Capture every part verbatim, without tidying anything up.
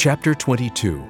Chapter twenty-two.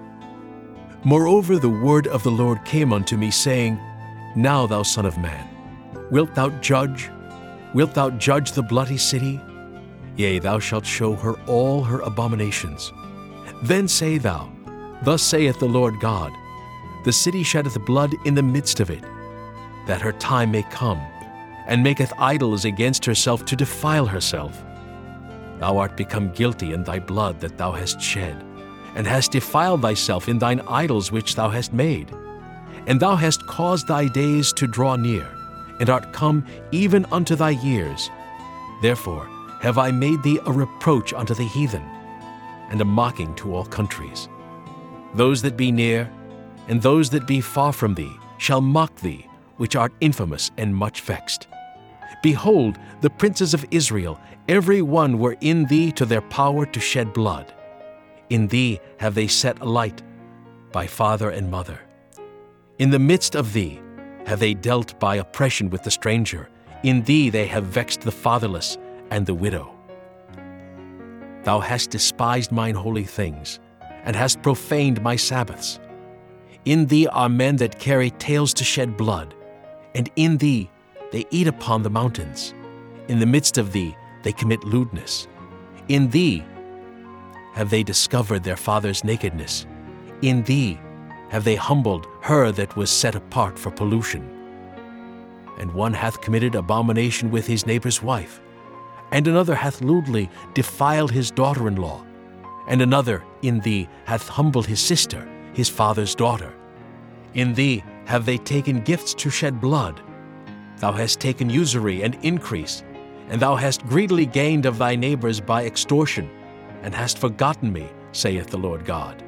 Moreover the word of the Lord came unto me, saying, Now, thou son of man, wilt thou judge? Wilt thou judge the bloody city? Yea, thou shalt show her all her abominations. Then say thou, Thus saith the Lord God, The city sheddeth blood in the midst of it, that her time may come, and maketh idols against herself to defile herself. Thou art become guilty in thy blood that thou hast shed, and hast defiled thyself in thine idols which thou hast made. And thou hast caused thy days to draw near, and art come even unto thy years. Therefore have I made thee a reproach unto the heathen, and a mocking to all countries. Those that be near, and those that be far from thee, shall mock thee, which art infamous and much vexed. Behold, the princes of Israel, every one were in thee to their power to shed blood. In thee have they set a light by father and mother. In the midst of thee have they dealt by oppression with the stranger. In thee they have vexed the fatherless and the widow. Thou hast despised mine holy things, and hast profaned my Sabbaths. In thee are men that carry tales to shed blood, and in thee they eat upon the mountains. In the midst of thee they commit lewdness. In thee have they discovered their father's nakedness. In thee have they humbled her that was set apart for pollution. And one hath committed abomination with his neighbor's wife, and another hath lewdly defiled his daughter-in-law, and another in thee hath humbled his sister, his father's daughter. In thee have they taken gifts to shed blood. Thou hast taken usury and increase, and thou hast greedily gained of thy neighbors by extortion, and hast forgotten me, saith the Lord God.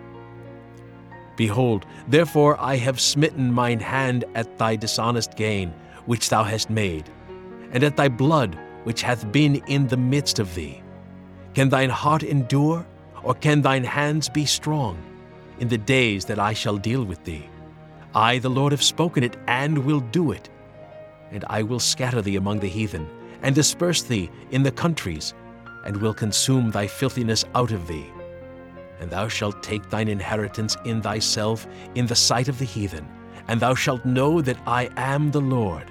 Behold, therefore I have smitten mine hand at thy dishonest gain, which thou hast made, and at thy blood, which hath been in the midst of thee. Can thine heart endure, or can thine hands be strong, in the days that I shall deal with thee? I, the Lord, have spoken it, and will do it. And I will scatter thee among the heathen, and disperse thee in the countries, and will consume thy filthiness out of thee. And thou shalt take thine inheritance in thyself in the sight of the heathen, and thou shalt know that I am the Lord.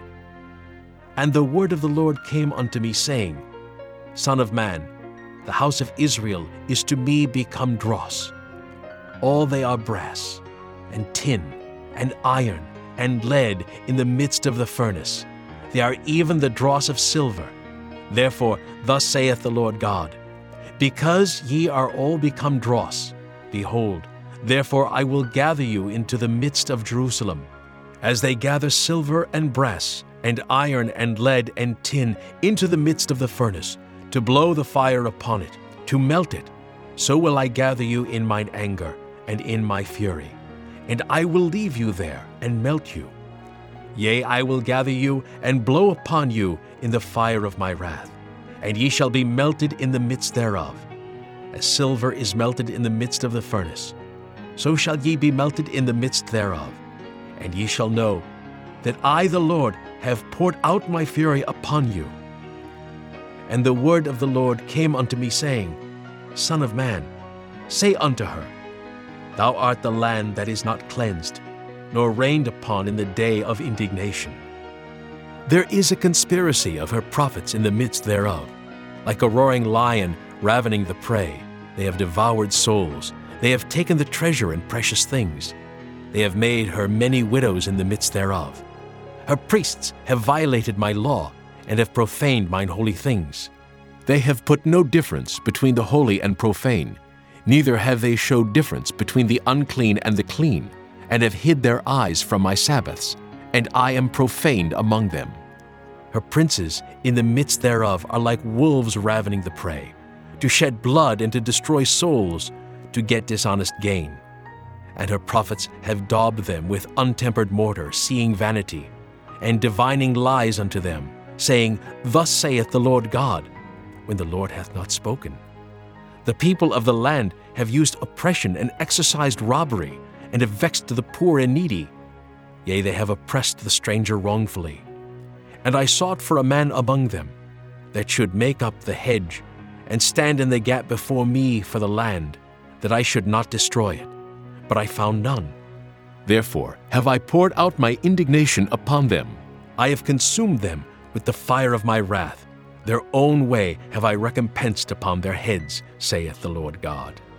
And the word of the Lord came unto me, saying, Son of man, the house of Israel is to me become dross. All they are brass, and tin, and iron, and lead in the midst of the furnace. They are even the dross of silver. Therefore thus saith the Lord God, Because ye are all become dross, behold, therefore I will gather you into the midst of Jerusalem, as they gather silver and brass, and iron and lead and tin into the midst of the furnace, to blow the fire upon it, to melt it. So will I gather you in mine anger and in my fury, and I will leave you there and melt you. Yea, I will gather you and blow upon you in the fire of my wrath, and ye shall be melted in the midst thereof. As silver is melted in the midst of the furnace, so shall ye be melted in the midst thereof. And ye shall know that I, the Lord, have poured out my fury upon you. And the word of the Lord came unto me, saying, Son of man, say unto her, Thou art the land that is not cleansed, nor rained upon in the day of indignation. There is a conspiracy of her prophets in the midst thereof. Like a roaring lion ravening the prey, they have devoured souls. They have taken the treasure and precious things. They have made her many widows in the midst thereof. Her priests have violated my law, and have profaned mine holy things. They have put no difference between the holy and profane, neither have they showed difference between the unclean and the clean, and have hid their eyes from my Sabbaths, and I am profaned among them. Her princes in the midst thereof are like wolves ravening the prey, to shed blood and to destroy souls, to get dishonest gain. And her prophets have daubed them with untempered mortar, seeing vanity, and divining lies unto them, saying, Thus saith the Lord God, when the Lord hath not spoken. The people of the land have used oppression and exercised robbery, and have vexed the poor and needy. Yea, they have oppressed the stranger wrongfully. And I sought for a man among them, that should make up the hedge, and stand in the gap before me for the land, that I should not destroy it, but I found none. Therefore have I poured out my indignation upon them. I have consumed them with the fire of my wrath. Their own way have I recompensed upon their heads, saith the Lord God.